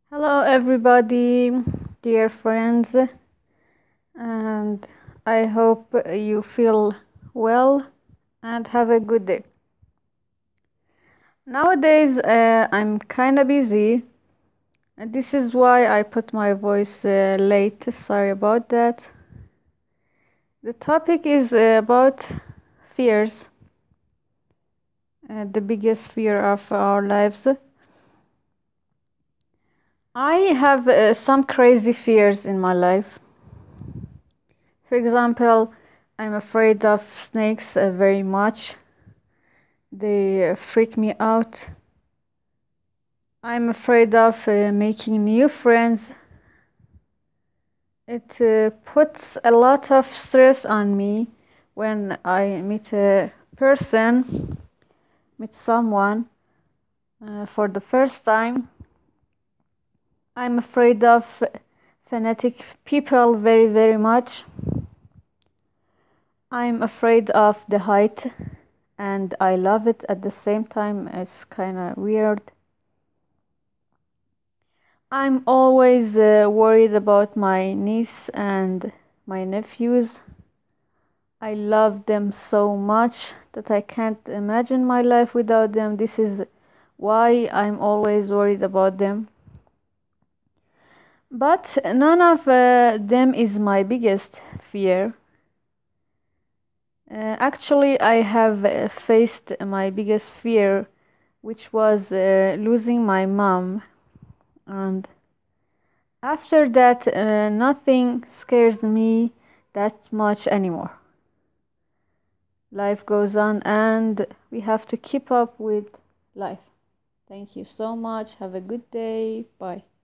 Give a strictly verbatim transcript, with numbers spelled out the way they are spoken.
Hello, everybody, dear friends, and I hope you feel well and have a good day. Nowadays, uh, I'm kind of busy, and this is why I put my voice uh, late. Sorry about that. The topic is uh, about fears, uh, the biggest fear of our lives. I have uh, some crazy fears in my life. For example, I'm afraid of snakes uh, very much. They uh, freak me out. I'm afraid of uh, making new friends. It uh, puts a lot of stress on me when I meet a person, meet someone uh, for the first time. I'm afraid of fanatic people very, very much. I'm afraid of the height, and I love it at the same time. It's kind of weird. I'm always uh, worried about my niece and my nephews. I love them so much that I can't imagine my life without them. This is why I'm always worried about them. But none of uh, them is my biggest fear. Uh, actually, I have uh, faced my biggest fear, which was uh, losing my mom. And after that, uh, nothing scares me that much anymore. Life goes on and we have to keep up with life. Thank you so much. Have a good day. Bye.